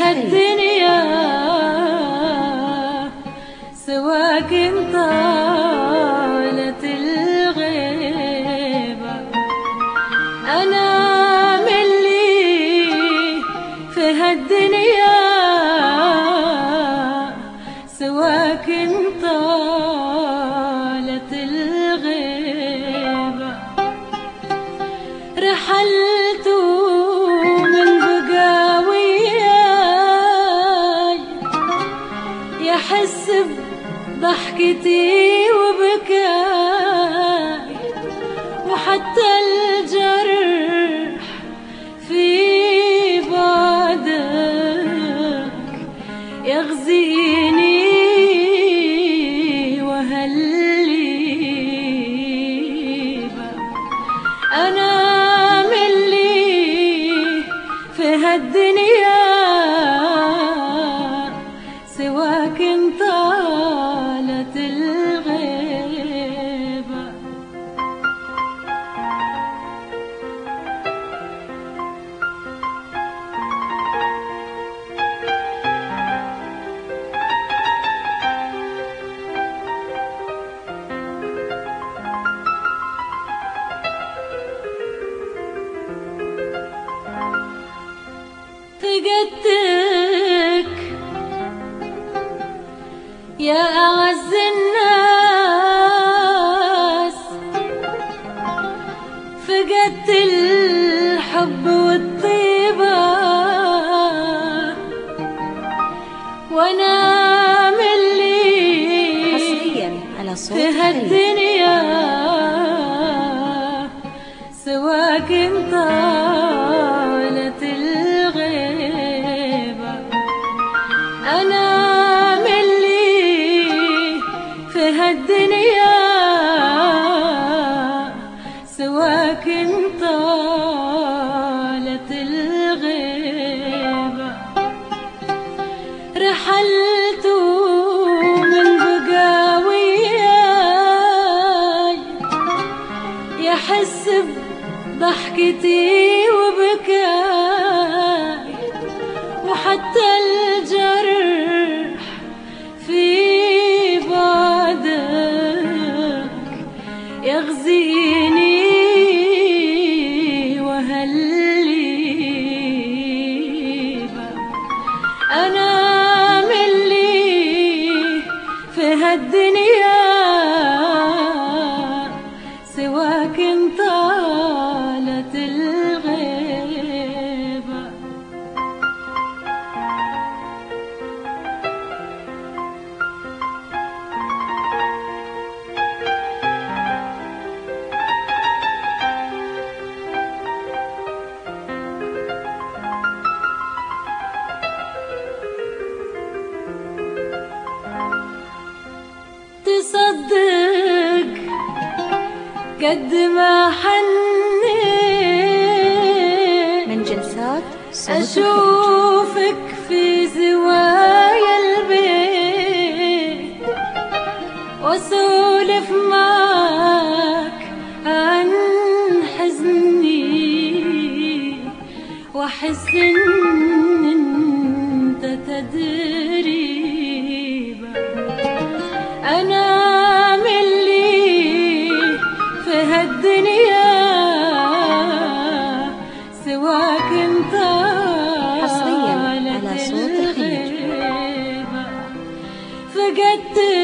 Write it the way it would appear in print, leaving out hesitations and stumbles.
هالدنيا سواك انت طالت الغيبة. أنا ملي في هالدنيا سواك انت طالت الغيبة. رحلت من بقى وياي يحس بضحكتي وبكاي، وحتى الجرح في بعدك يغزيني وهالليبة. أنا هالدنيا سواك انت طالت الغيبة. فقدتك يا أعز الناس، فقدت الحب والطيبة، وأنا ملي حصريا على صوت في هالدنيا سواك انت طالت الغيبة. أنا ملي في هالدنيا سواك انت طالت الغيبة. رحلت من بقى وياي يحس بضحكتي وبكاي، وحتى الجرح في بعدك يغزيني وهالليبة. أنا ملي في هالدنيا سواك انت طالت الغيبة. تصدق قد ما حنيت من جلسات أشوفك في زوايا البيت، وأسولف معك عن حزني، وأحس إن أنت تدريبة. أنا هالدنيا سواك انت حصريا على صوت الغيبة. فقدت